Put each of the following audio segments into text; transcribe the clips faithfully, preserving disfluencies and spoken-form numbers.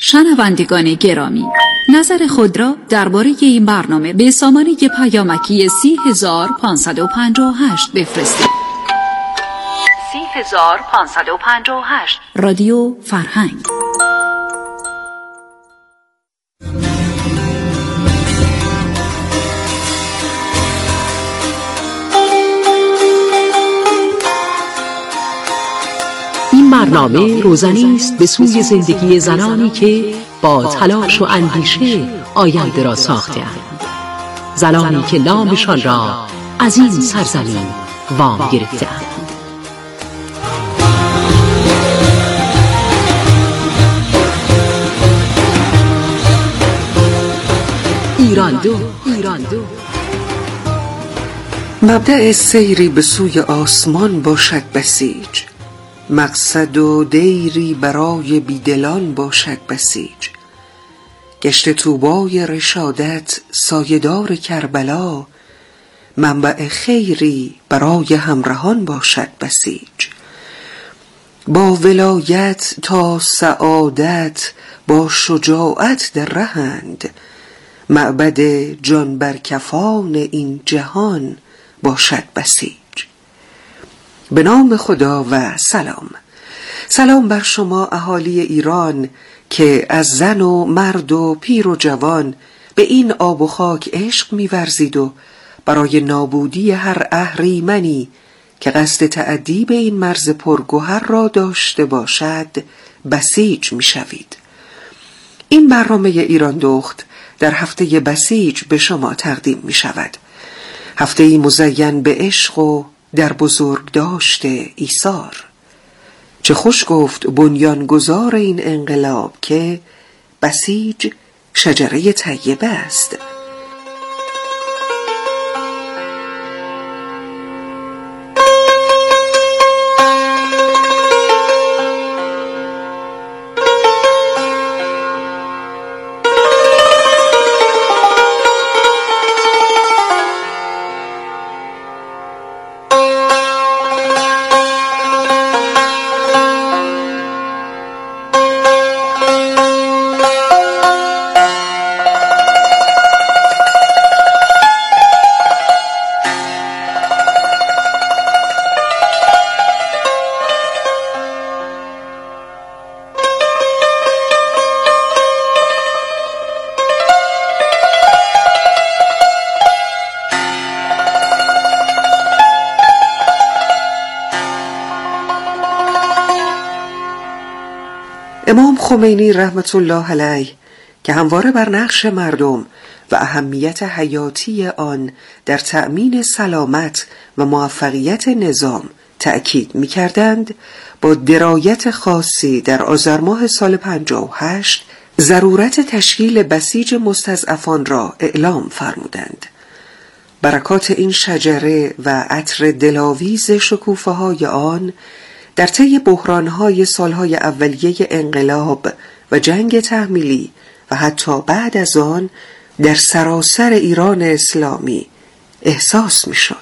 شنوندگان گرامی، نظر خود را درباره این برنامه به سامانه پیامکی سی هزار پانصد و پنجاه و هشت بفرستید. سی هزار پانصد و پنجاه و هشت رادیو فرهنگ. برنامه روزنی است به سوی زندگی زنانی که با تلاش و اندیشه آینده را ساخته‌اند، زنانی که نامشان را از این سرزمین وام گرفته‌اند. ایران دو ایران دو مبدأ سیری به سوی آسمان باشد بسیج، مقصد و دیری برای بیدلان باشد بسیج. گشت طوبای رشادت سایه‌دار کربلا، منبع خیری برای همراهان باشد بسیج. با ولایت تا سعادت با شجاعت در رهند، معبد جان برکفان این جهان باشد بسیج. به نام خدا و سلام. سلام بر شما اهالی ایران که از زن و مرد و پیر و جوان به این آب و خاک عشق می‌ورزید و برای نابودی هر اهریمنی که قصد تعدی به این مرز پرگوهر را داشته باشد بسیج می‌شوید. این برنامه ایران دخت در هفته بسیج به شما تقدیم می‌شود. هفته‌ای مزین به عشق و در بزرگ داشته ایثار. چه خوش گفت بنیانگذار این انقلاب که بسیج شجره طیبه است. امام خمینی رحمت الله علیه که همواره بر نقش مردم و اهمیت حیاتی آن در تأمین سلامت و موفقیت نظام تأکید می‌کردند، با درایت خاصی در آذر ماه سال پنجاه و هشت ضرورت تشکیل بسیج مستضعفان را اعلام فرمودند. برکات این شجره و عطر دلاویز شکوفه‌های آن در طی بحران‌های سالهای اولیه انقلاب و جنگ تحمیلی و حتی بعد از آن در سراسر ایران اسلامی احساس می‌شد.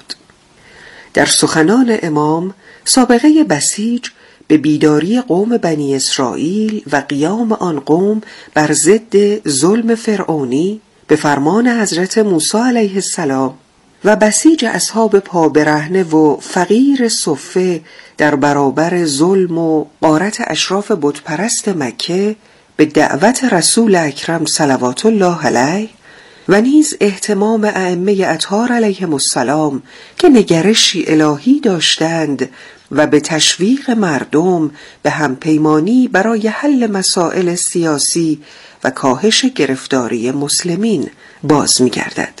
در سخنان امام سابقه بسیج به بیداری قوم بنی اسرائیل و قیام آن قوم بر ضد ظلم فرعونی به فرمان حضرت موسی علیه السلام و بسیج اصحاب پابرهنه و فقیر صفه در برابر ظلم و غارت اشراف بتپرست مکه به دعوت رسول اکرم صلوات الله علیه و نیز اهتمام ائمه اطهار علیهم السلام که نگرشی الهی داشتند و به تشویق مردم به همپیمانی برای حل مسائل سیاسی و کاهش گرفتاری مسلمین باز می‌گردد.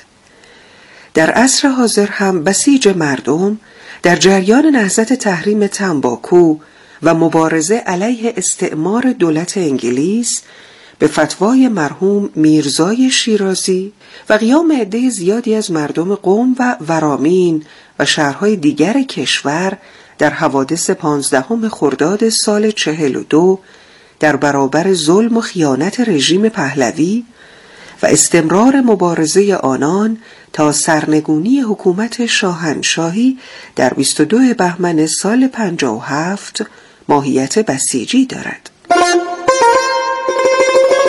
در عصر حاضر هم بسیج مردم در جریان نهضت تحریم تنباکو و مبارزه علیه استعمار دولت انگلیس به فتوای مرحوم میرزای شیرازی و قیام عده زیادی از مردم قم و ورامین و شهرهای دیگر کشور در حوادث پانزدهم خرداد سال چهل و دو در برابر ظلم و خیانت رژیم پهلوی و استمرار مبارزه آنان تا سرنگونی حکومت شاهنشاهی در بیست و دو بهمن سال پنجاه و هفت ماهیت بسیجی دارد.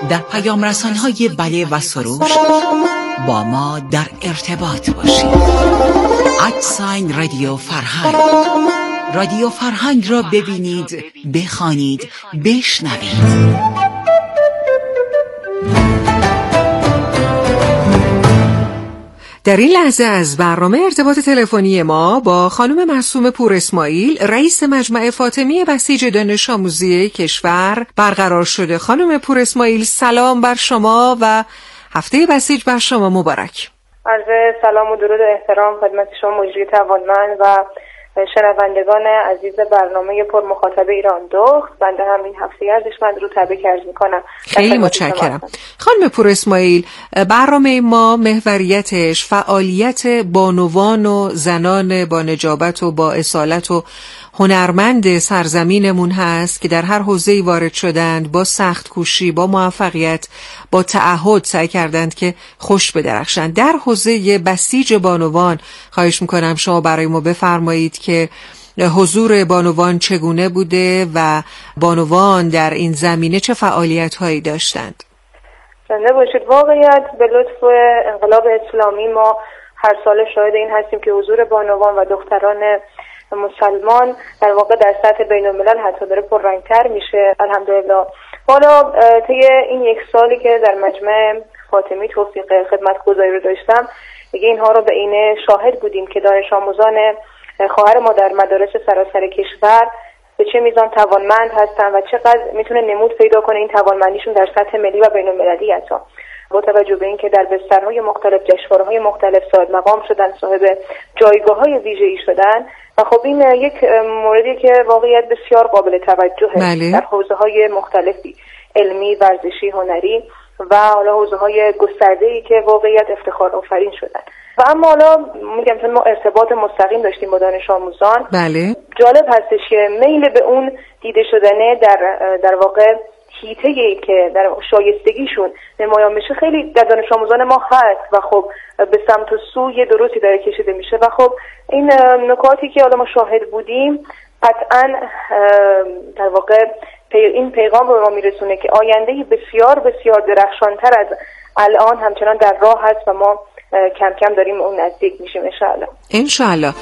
در پیام رسان‌های بله و سروش با ما در ارتباط باشید. ادساین رادیو فرهنگ. رادیو فرهنگ را ببینید، بخوانید، بشنوید. در این لحظه از برنامه ارتباط تلفنی ما با خانم معصومه پور اسماعیل، رئیس مجمع فاطمی بسیج دانش آموزی کشور برقرار شده. خانم پور اسماعیل، سلام بر شما و هفته بسیج بر شما مبارک. عرض سلام و درود و احترام خدمت شما مجری توانمند و شنوندگان عزیز برنامه پر مخاطب ایران دخت. بنده هم این هفته ارزشمند رو تبریک عرض می‌کنم. خیلی متشکرم. خانم پور اسماعیل، برنامه ما محوریتش فعالیت بانوان و زنان با نجابت و با اصالت و هنرمند سرزمینمون هست که در هر حوزه‌ای وارد شدند، با سخت کوشی، با موفقیت، با تعهد سعی کردند که خوش بدرخشند. در حوزه بسیج بانوان خواهش میکنم شما برای ما بفرمایید که حضور بانوان چگونه بوده و بانوان در این زمینه چه فعالیت‌هایی داشتند؟ زنده باشید. واقعیت به لطف انقلاب اسلامی ما هر سال شاهد این هستیم که حضور بانوان و دختران مسلمان در واقع در سطح بین الملل حتی داره پررنگتر میشه. الحمدلله. حالا طی این یک سالی که در مجمع فاطمی توفیق خدمتگزاری رو داشتم، دیگه اینها رو به عینه شاهد بودیم که دانش آموزان خواهر ما در مدارس سراسر کشور به چه میزان توانمند هستن و چقدر میتونه نمود پیدا کنه این توانمندیشون در سطح ملی و بین المللی. حتی با توجه به اینکه در بسترهای مختلف، جشنواره‌های مختلف صاحب مقام شدن، صاحب جایگاه‌های ویژه‌ای شدن و خب این یک موردی که واقعیت بسیار قابل توجهه. بله. در حوزه‌های مختلفی، علمی، ورزشی، هنری و حالا حوزه‌های گسترده‌ای که واقعیت افتخار آفرین شدن. و اما حالا میگم چون ما ارتباط مستقیم داشتیم با دانش آموزان، بله. جالب هستش که میل به اون دیده شدنه در در واقع حیطه‌ای که در شایستگیشون نمایان بشه خیلی در دانش آموزان ما هست و خب به سمت و سوی درستی داره کشیده میشه و خب این نکاتی که حالا ما شاهد بودیم قطعاً در واقع این پیغام رو به ما میرسونه که آینده‌ای بسیار بسیار درخشانتر از الان همچنان در راه هست و ما کم کم داریم اون نزدیک میشیم انشاءالله. انشاءالله.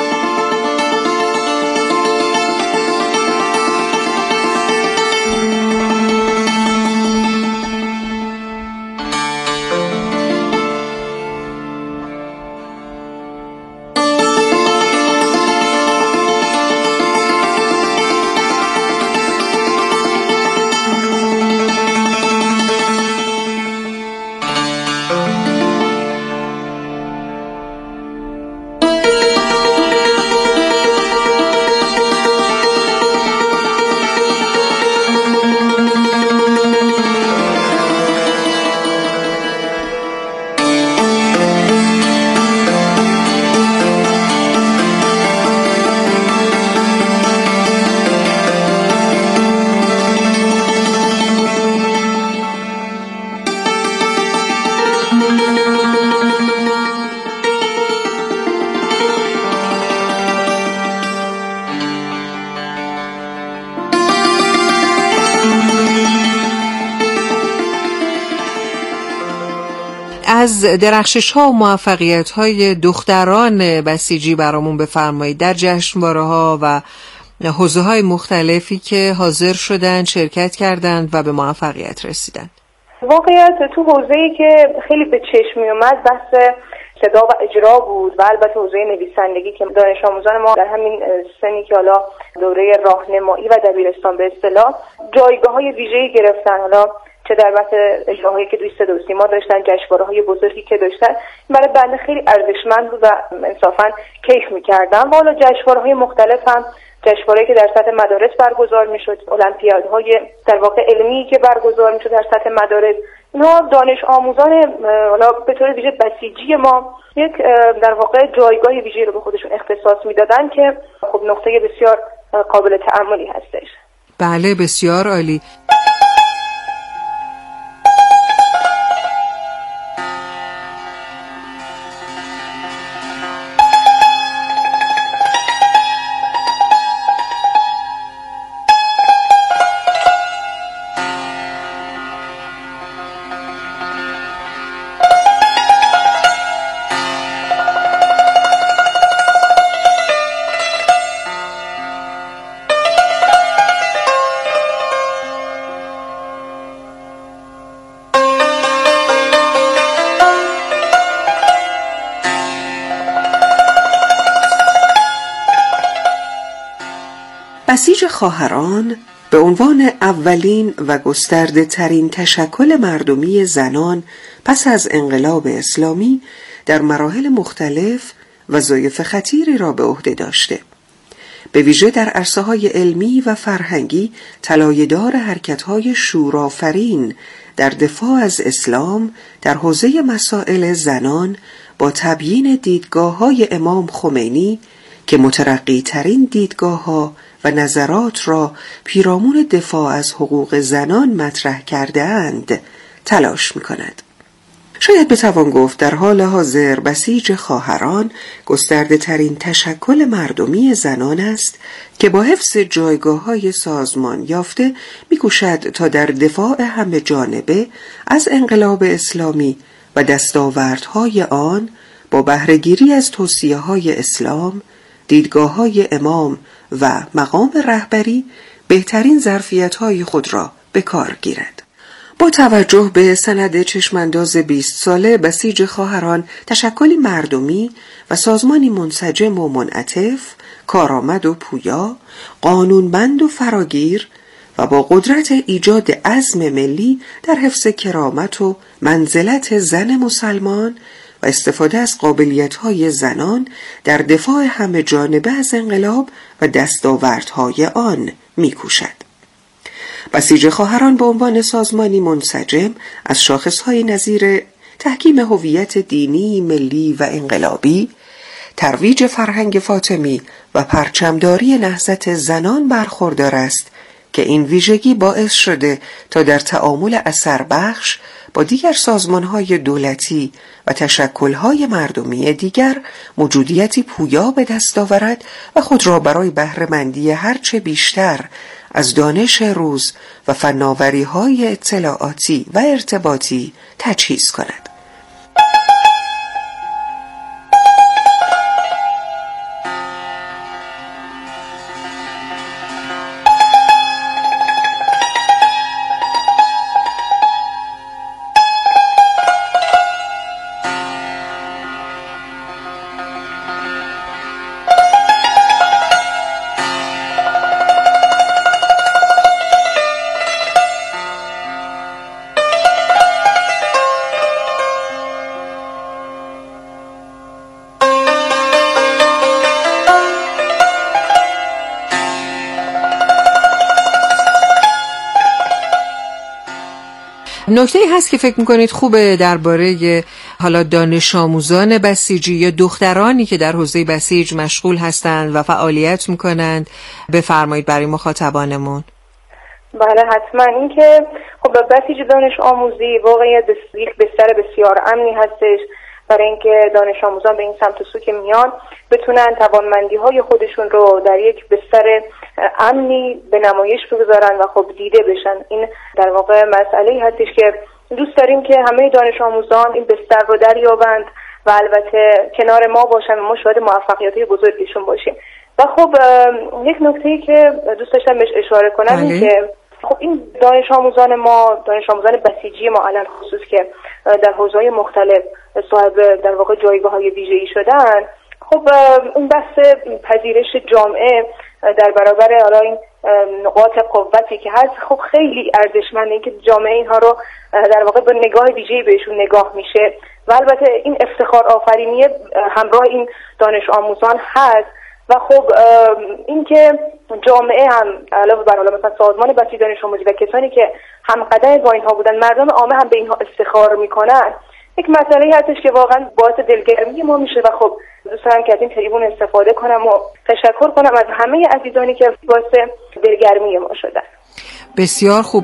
از درخشش ها و موفقیت های دختران بسیجی برامون بفرمایید در جشنواره ها و حوزه های مختلفی که حاضر شدن، شرکت کردند و به موفقیت رسیدند. واقعیت تو حوزه‌ای که خیلی به چشم می اومد بحث صدا و اجرا بود و البته حوزه نویسندگی که دانش آموزان ما در همین سنی که حالا دوره راهنمایی و دبیرستان به اصطلاح جایگاه‌های ویژه‌ای گرفتن، حالا چه در بحث اجراهایی که دوی صدا و سیما داشتن، جشنواره‌های بزرگی که داشتن، برای بنده خیلی ارزشمند بود و انصافاً کیف می‌کردم. و حالا جشنواره‌های مختلف هم جشنواره‌ای که در سطح مدارس برگزار می‌شد، المپیادهای در واقع علمی که برگزار می‌شد در سطح مدارس، اینا دانش آموزان حالا به طور ویژه بسیجی ما یک در واقع جایگاه ویژه‌ای رو به خودشون اختصاص میدادن که خب نقطه بسیار قابل تأملی هستش. بله، بسیار عالی. بسیج خواهران به عنوان اولین و گسترده ترین تشکل مردمی زنان پس از انقلاب اسلامی در مراحل مختلف وظایف خطیری را به عهده داشته. به ویژه در عرصه‌های علمی و فرهنگی طلایه‌دار حرکت‌های شورآفرین در دفاع از اسلام در حوزه مسائل زنان با تبیین دیدگاه‌های امام خمینی که مترقی ترین دیدگاه‌ها و نظرات را پیرامون دفاع از حقوق زنان مطرح کرده اند تلاش می‌کند. شاید بتوان گفت در حال حاضر بسیج خواهران گسترده ترین تشکل مردمی زنان است که با حفظ جایگاه‌های سازمان یافته می‌کوشد تا در دفاع همه جانبه از انقلاب اسلامی و دستاوردهای آن با بهره‌گیری از توصیه‌های اسلام، دیدگاه‌های امام و مقام رهبری بهترین ظرفیت‌های خود را به کار گیرد. با توجه به سند چشمانداز بیست ساله بسیج خواهران تشکلی مردمی و سازمانی منسجم و منعطف، کارآمد و پویا، قانونمند و فراگیر و با قدرت ایجاد عزم ملی در حفظ کرامت و منزلت زن مسلمان و استفاده از قابلیت‌های زنان در دفاع همه جانبه از انقلاب و دستاوردهای آن می‌کوشد. بسیج خواهران به عنوان سازمانی منسجم از شاخص‌های نظیر تحکیم هویت دینی، ملی و انقلابی، ترویج فرهنگ فاطمی و پرچمداری نهضت زنان برخوردار است که این ویژگی باعث شده تا در تعامل اثربخش با دیگر سازمان‌های دولتی و تشکل‌های مردمی دیگر موجودیتی پویا به دست آورد و خود را برای بهره‌مندی هرچه بیشتر از دانش روز و فناوری‌های اطلاعاتی و ارتباطی تجهیز کند. نکته‌ای هست که فکر می‌کنید خوبه درباره حالا دانش آموزان بسیجی یا دخترانی که در حوزه بسیج مشغول هستند و فعالیت می‌کنند بفرمایید برای مخاطبانمون؟ بله حتما. این که خب بسیج دانش آموزی واقعا یک بستر بسیار امنی هستش برای اینکه دانش آموزان به این سمت و سو که میان بتونن توانمندی‌های خودشون رو در یک بستر امنی به نمایش بگذارن و خب دیده بشن. این در واقع مسئله‌ای هستش که دوست داریم که همه دانش آموزان این بستر رو دریابند و البته کنار ما باشن و ما شاهد موفقیت‌های بزرگشون باشیم. و خب یک نکته‌ای که دوست داشتم بهش اشاره کنم این که خب این دانش آموزان ما، دانش آموزان بسیجی ما الان خصوص که در حوزه‌های مختلف صاحب در واقع جایگاه‌های ویژه‌ای شدن، خب اون بحث پذیرش جامعه در برابر حالا این نقاط قوتی که هست خب خیلی ارزشمنده که جامعه اینها رو در واقع به نگاه ویژه‌ای بهشون نگاه میشه و البته این افتخار آفرینی همراه این دانش آموزان هست. و خب این که جامعه هم علاوه بر حالا مثلا سازمان بسیج دانش آموزی و کسانی که هم قدم با اینها بودن، مردم عامه هم به اینها افتخار میکنن، یک مسئله هستش که واقعا باعث دلگرمی ما میشه. و خب دوست دارم که از این تریبون استفاده کنم و تشکر کنم از همه عزیزانی که باعث دلگرمی ما شدن. بسیار خوب.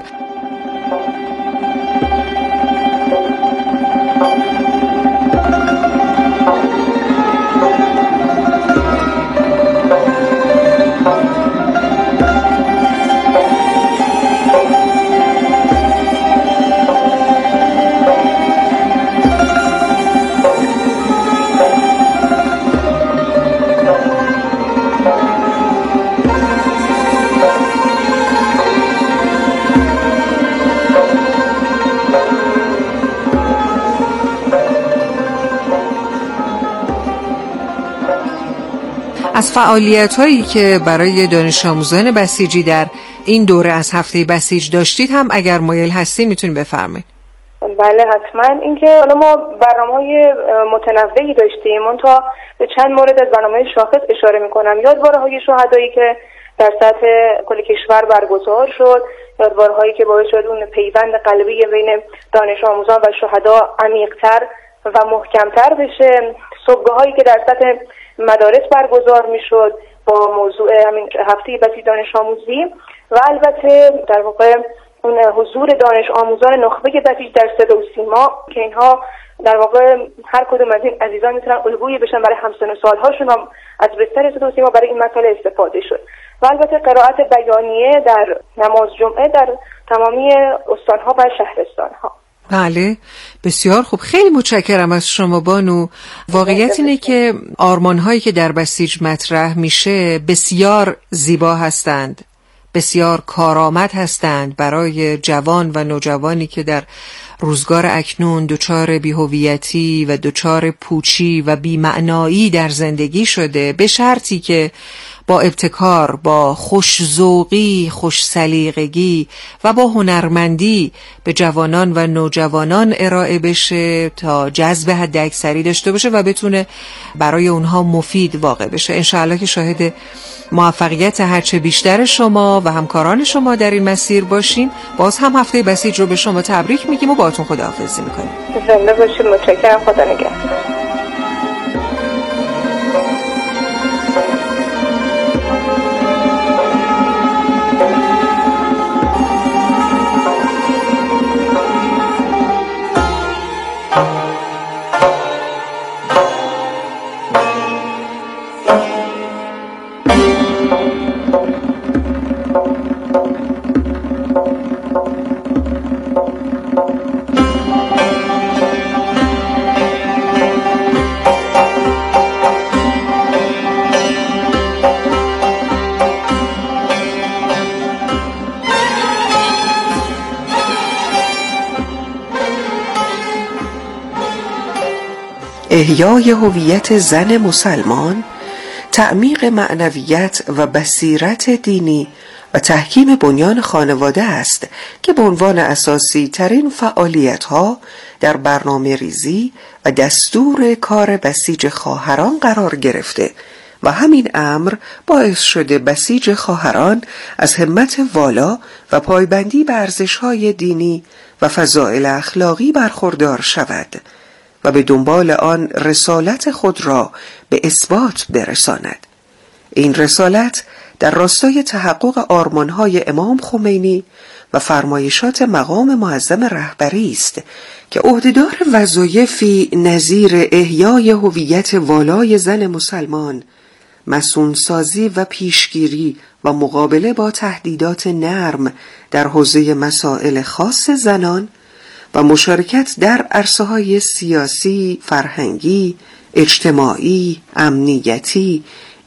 از فعالیت هایی که برای دانش آموزان بسیجی در این دوره از هفته بسیج داشتید هم اگر مایل هستی میتونید بفرمایید. بله حتما. اینکه حالا ما برنامه‌های متنوعی داشتیم، اون تا به چند مورد از برنامه‌های شاخص اشاره می‌کنم. یادواره‌های شهدایی که در سطح کل کشور برگزار شد، یادوارهایی که باعث شد اون پیوند قلبی بین دانش آموزان و شهدا عمیق‌تر و محکم‌تر بشه. صبحگاه‌هایی که در سطح مدارس برگزار می‌شد با موضوع همین هفته بسیج دانش آموزی، و البته در واقع اون حضور دانش آموزان نخبه بسیج در صدا و سیما که اینها در واقع هر کدوم از این عزیزان میتونن الگویی بشن برای همسن و سالهاشون هم از بستر صدا و سیما برای این مسئله استفاده شد. و البته قرائت بیانیه در نماز جمعه در تمامی استانها و شهرستانها. بله، بسیار خوب. خیلی متشکرم از شما بانو. واقعیت اینه که آرمان‌هایی که در بسیج مطرح میشه بسیار زیبا هستند، بسیار کارآمد هستند برای جوان و نوجوانی که در روزگار اکنون دچار بی‌هویتی و دچار پوچی و بی‌معنایی در زندگی شده، به شرطی که با ابتکار، با خوش‌ذوقی، خوش‌سلیقگی و با هنرمندی به جوانان و نوجوانان ارائه بشه تا جذب حداکثری داشته باشه و بتونه برای اونها مفید واقع بشه. انشاءالله که شاهد موفقیت هرچه بیشتر شما و همکاران شما در این مسیر باشیم. باز هم هفته بسیج رو به شما تبریک میگیم و باهاتون خداحافظی میکنیم. زنده باشید. متشکرم. خدا نگهدار. احیای هویت زن مسلمان، تعمیق معنویت و بصیرت دینی و تحکیم بنیان خانواده است که به عنوان اساسی ترین فعالیت ها در برنامه ریزی و دستور کار بسیج خواهران قرار گرفته و همین امر باعث شده بسیج خواهران از همت والا و پایبندی به ارزش‌های دینی و فضائل اخلاقی برخوردار شود و به دنبال آن رسالت خود را به اثبات برساند. این رسالت در راستای تحقق آرمان‌های امام خمینی و فرمایشات مقام معظم رهبری است که عهدهدار وظایفی نظیر احیای هویت والای زن مسلمان، مسئول‌سازی و پیشگیری و مقابله با تهدیدات نرم در حوزه مسائل خاص زنان و مشارکت در عرصه‌های سیاسی، فرهنگی، اجتماعی، امنیتی،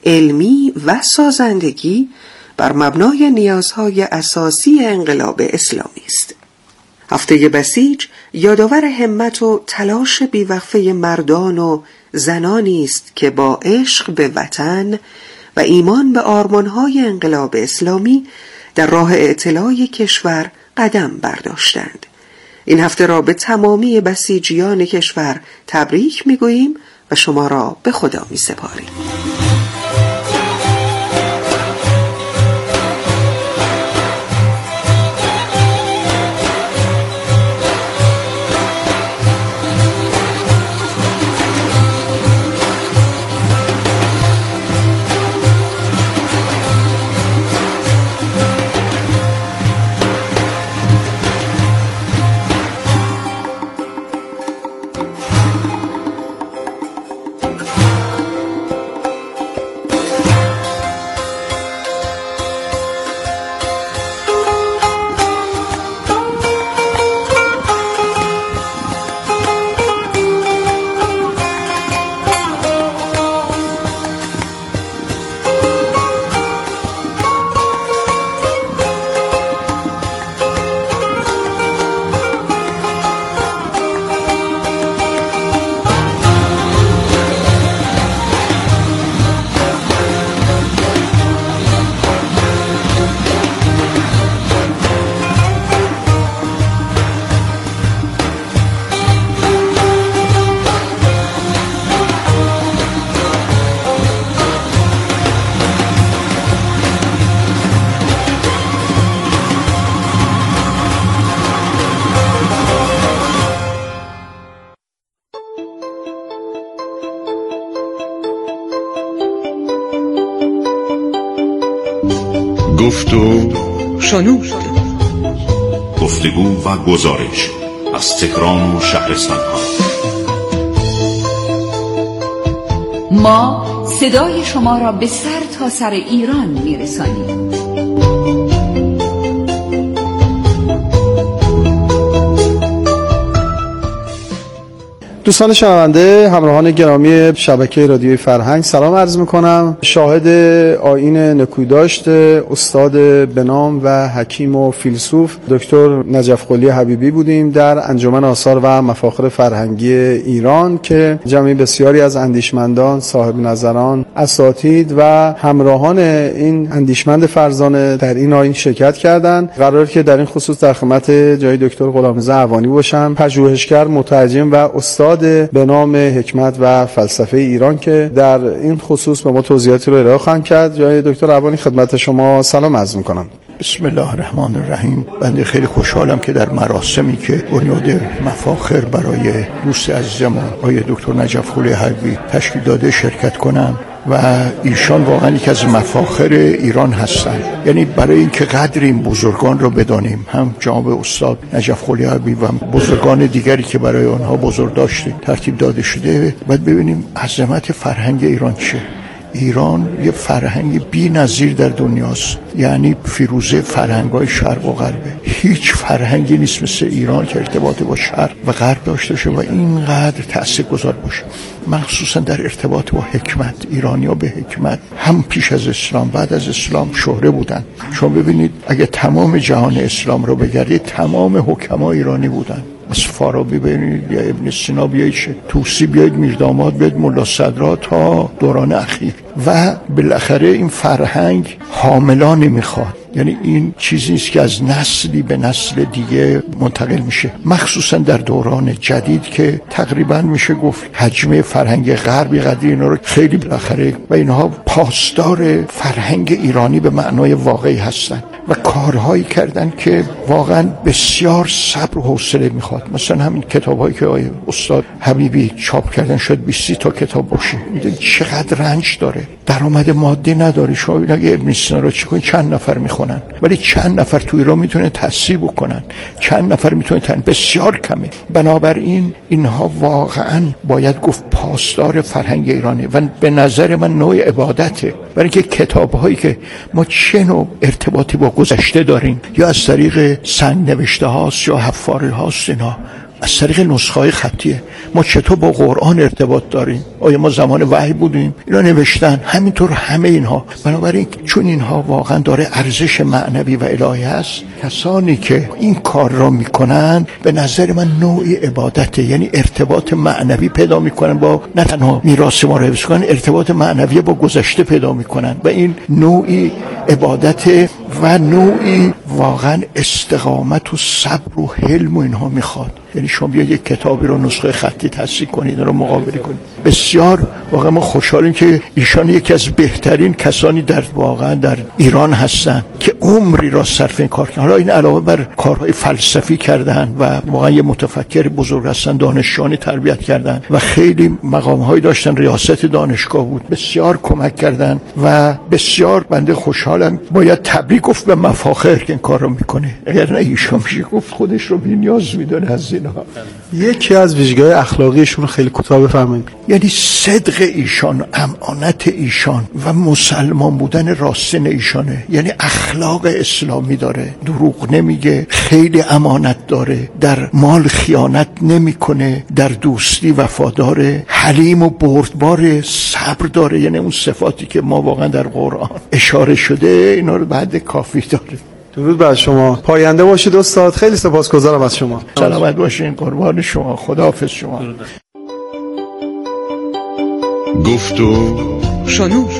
علمی و سازندگی بر مبنای نیازهای اساسی انقلاب اسلامی است. هفته بسیج یادآور همت و تلاش بیوقفه مردان و زنانی است که با عشق به وطن و ایمان به آرمانهای انقلاب اسلامی در راه اعتلاء کشور قدم برداشتند. این هفته را به تمامی بسیجیان کشور تبریک می‌گوییم و شما را به خدا می‌سپاریم. گفت و شنود. گفتگو و گزارش از تهران و شهرستان‌ها. ما صدای شما را به سر تا سر ایران می‌رسانیم. دوستان شنونده، همراهان گرامی شبکه رادیوی فرهنگ، سلام عرض میکنم. شاهد آیین نکویداشت استاد بنام و حکیم و فیلسوف دکتر نجف قلی حبیبی بودیم در انجمن آثار و مفاخر فرهنگی ایران که جمعی بسیاری از اندیشمندان، صاحب نظران، اساتید و همراهان این اندیشمند فرزانه در این آیین شرکت کردند. قرار که در این خصوص در خدمت جای دکتر غلامرضا اعوانی باشم، پژوهشگر، مترجم و استاد به نام حکمت و فلسفه ایران که در این خصوص به ما توضیحاتی رو ارائه خواهند کرد. جای دکتر اعوانی خدمت شما سلام عرض می‌کنم. بسم الله الرحمن الرحیم. بنده خیلی خوشحالم که در مراسمی که بنیاد مفاخر برای دوست عزیزم آقای دکتر نجف قلی حبیبی تشکیل داده شرکت کنم و ایشان واقعا یکی از مفاخر ایران هستند. یعنی برای اینکه قدر این بزرگان رو بدانیم، هم جناب استاد نجف قلی حبیبی و بزرگان دیگری که برای آنها بزرگ داشته ترتیب داده شده، باید ببینیم عظمت فرهنگ ایران چه. ایران یه فرهنگ بی نظیر در دنیاست، یعنی فیروزه فرهنگ‌های شرق و غربه. هیچ فرهنگی نیست مثل ایران که ارتباط با شرق و غرب داشته باشه و اینقدر تاثیرگذار باشه، مخصوصا در ارتباط با حکمت. ایرانی‌ها به حکمت هم پیش از اسلام بعد از اسلام شهره بودن. شما ببینید اگه تمام جهان اسلام رو بگردید، تمام حکما ایرانی بودن. از فارابی ببینید یا ابن سینا بیایید، طوسی بیایید، میرداماد بیایید، ملا صدرا تا دوران اخیر. و بالاخره این فرهنگ حاملانی میخواد، یعنی این چیزی نیست که از نسلی به نسل دیگه منتقل میشه، مخصوصا در دوران جدید که تقریبا میشه گفت حجم فرهنگ غربی قدری اینا رو خیلی بالاخره و اینها پاسدار فرهنگ ایرانی به معنای واقعی هستن و کارهایی کردن که واقعا بسیار صبر و حوصله میخواد. مثلا همین کتابایی که آقای استاد حبیبی چاپ کردن شد بیست تا کتاب باشه، میدونید چقدر رنج داره، درآمد مادی نداره. شما ببینید اگه ابن سینا رو چیکار چند نفر میخونن، ولی چند نفر تو ایران میتونه تصحیح بکنن، چند نفر میتونه تن، بسیار کمه. بنابراین اینها واقعا باید گفت پاسدار فرهنگ ایرانی و به نظر من نوع عبادته، برای اینکه کتاب‌هایی که ما چه نوع ارتباطی با گذشته داریم، یا از طریق سنگ نوشته هاست یا حفاری هاست، اینا از طریق نسخه‌های خطیه. ما چطور با قرآن ارتباط داریم؟ آیا ما زمان وحی بودیم؟ اینا نوشتن. همینطور همه اینها. بنابراین چون اینها واقعا داره ارزش معنوی و الهی هست، کسانی که این کار را میکنن به نظر من نوعی عبادته، یعنی ارتباط معنوی پیدا میکنن با نه تنها میراث ما رو حفظ کنن، ارتباط معنوی با گذشته پیدا میکنن و این نوعی عبادت و نوعی واقعا استقامت و صبر و حلم و اینها میخواد. یعنی شما بیا یک کتابی رو نسخه خطی تصحیح کنید، رو مقابله کنید. بسیار واقعا ما خوشحالیم که ایشان یکی از بهترین کسانی در واقعا در ایران هستن که عمری را صرف این کار کردن. حالا این علاوه بر کارهای فلسفی کردن و واقعا یه متفکر بزرگ هستن، دانشجویانی تربیت کردن و خیلی مقام‌هایی داشتن، ریاست دانشگاه بود، بسیار کمک کردن و بسیار بنده خوشحالم. باید تبریک گفت به مفاخر که این کار رو میکنه، اگر نه ایشان میشه گفت خودش رو بی‌نیاز میدونه از اینها. یکی از ویژگی‌های اخلاقیشون خیلی کوتاه بفرمایید. یعنی صدق ایشان، امانت ایشان و مسلمان بودن راستین ایشانه، یعنی اخلاق اسلامی داره، دروغ نمیگه، خیلی امانت داره، در مال خیانت نمیکنه، در دوستی وفاداره، حلیم و بردبار، صبر داره، یعنی اون صفاتی که ما واقعا در قرآن اشاره شده اینا رو بعد کافی داره. درود بر شما، پاینده باشید استاد. خیلی سپاسگزارم از شما. سلامت باشین، قربان شما، خداحافظ شما. گفت و شنود.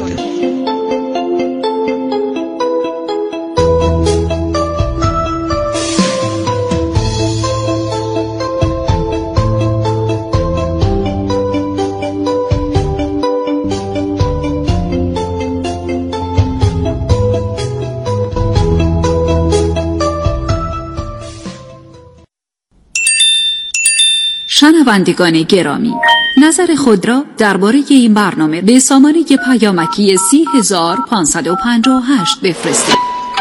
شنوندگان گرامی، نظر خود را درباره این برنامه به سامانه پیامکی سی هزار پانصد و پنجاه و هشت بفرستید.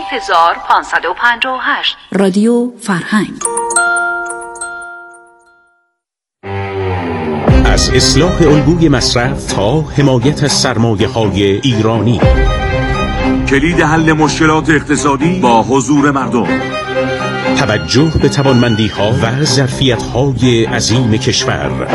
هزار پانصد و پنجاه و هشت. رادیو فرهنگ. از اصلاح الگوی مصرف تا حمایت از سرمایه‌های ایرانی، کلید حل مشکلات اقتصادی با حضور مردم، توجه به توانمندی‌ها و ظرفیت‌های عظیم کشور.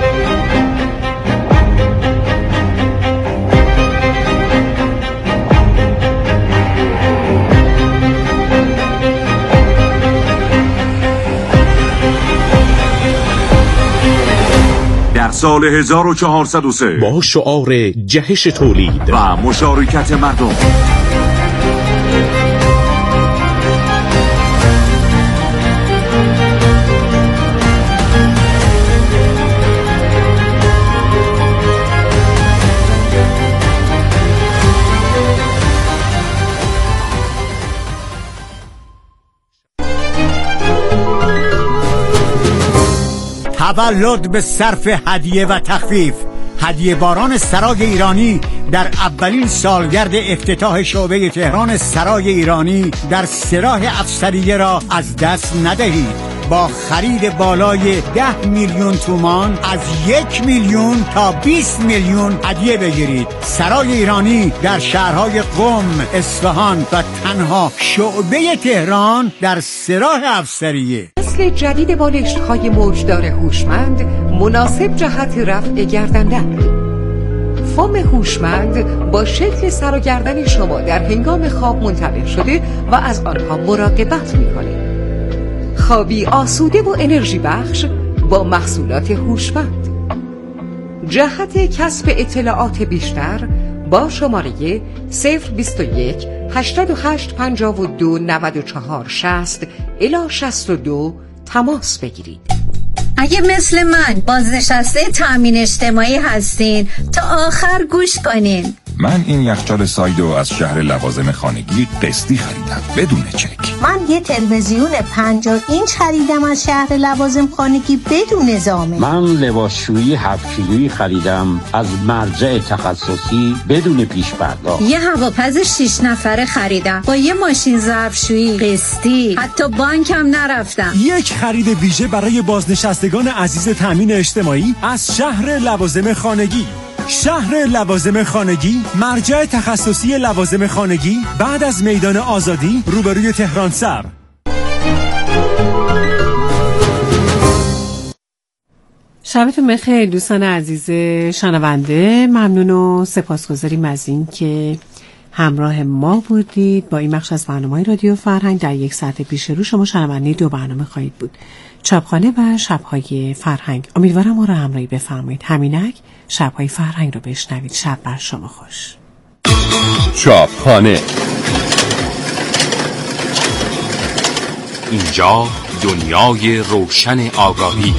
در سال هزار و چهارصد و سه با شعار جهش تولید و مشارکت مردم، تولد به صرف هدیه و تخفیف. هدیه باران سرای ایرانی در اولین سالگرد افتتاح شعبه تهران سرای ایرانی در سراح افسریه را از دست ندهید. با خرید بالای ده میلیون تومان از یک میلیون تا بیست میلیون هدیه بگیرید. سرای ایرانی در شهرهای قم، اصفهان و تنها شعبه تهران در سراح افسریه. نسل جدید بالشت‌های موجدار هوشمند مناسب جهت رفع گردندن. فوم هوشمند با شکل سر و گردن شما در هنگام خواب منطبق شده و از آنها مراقبت می‌کنه. خوابی آسوده و انرژی بخش با محصولات هوشمند. جهت کسب اطلاعات بیشتر با شماره صفر بیست و یک هشتاد و هشت پنجاه و دو نود و چهار شصت الی شصت و دو تماس بگیرید. اگه مثل من بازنشسته تامین اجتماعی هستین تا آخر گوش کنین. من این یخچال سایدو از شهر لوازم خانگی قسطی خریدم بدون چک. من یه تلویزیون پنجاه اینچ خریدم از شهر لوازم خانگی بدون زامن. من لباسشویی هفت کیلویی خریدم از مرجع تخصصی بدون پیش پرداخت. یه هواپز شش نفره خریدم با یه ماشین ظرفشویی قسطی، حتی بانکم نرفتم. یک خرید ویژه برای بازنشستگان عزیز تامین اجتماعی از شهر لوازم خانگی. شهر لوازم خانگی، مرجع تخصصی لوازم خانگی بعد از میدان آزادی روبروی تهران سر. شبتون بخیر دوستان عزیز شنونده. ممنون و سپاسگزاریم از این که همراه ما بودید. با این بخش از برنامه رادیو فرهنگ در یک ساعت پیش رو شما شنونده دو برنامه خواهید بود: چاپخانه و شب‌های فرهنگ. امیدوارم ما را همراهی بفرمایید. همینک شب‌های فرهنگ رو بشنوید. شب بر شما خوش. چاپخانه، اینجا دنیای روشن آگاهی.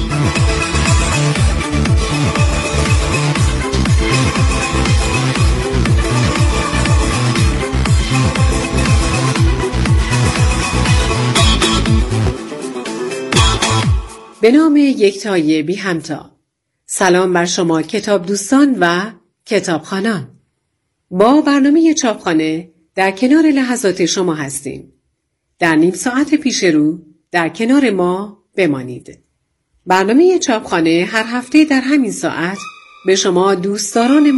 به نام یکتای بی همتا. سلام بر شما کتاب دوستان و کتابخوانان. با برنامه چاپخانه در کنار لحظات شما هستیم. در نیم ساعت پیش رو در کنار ما بمانید. برنامه چاپخانه هر هفته در همین ساعت به شما دوستداران